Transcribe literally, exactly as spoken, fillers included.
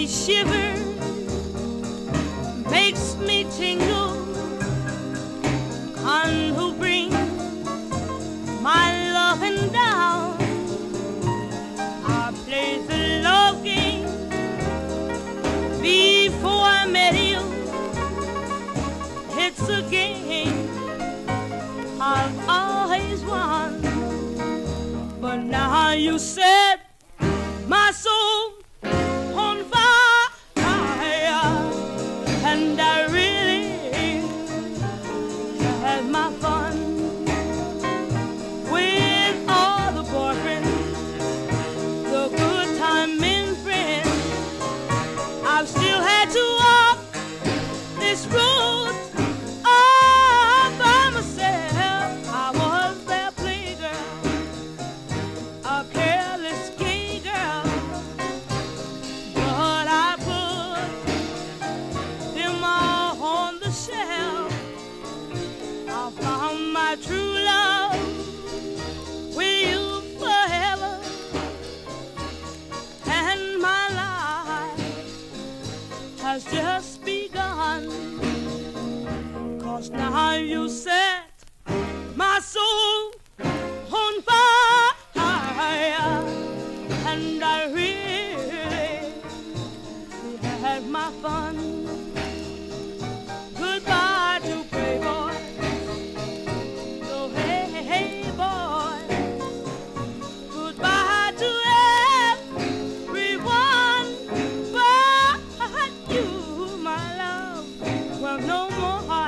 shiver, makes me tingle. One who brings my loving down. I played the love game before I met you. It's a game I've always won, but now you set my soul on fire, and I really had my fun with all the boyfriends, the good timing friends. I've still had to walk this road all by myself. I was their playgirl, a careless gay girl, but I put them all on the shelf. I found my true love with you forever, and my life has just begun. 'Cause now you set my soul on fire, and I really had my fun. Goodbye to Playboy, so hey, hey, boy. Goodbye to everyone but you, my love. Well, no more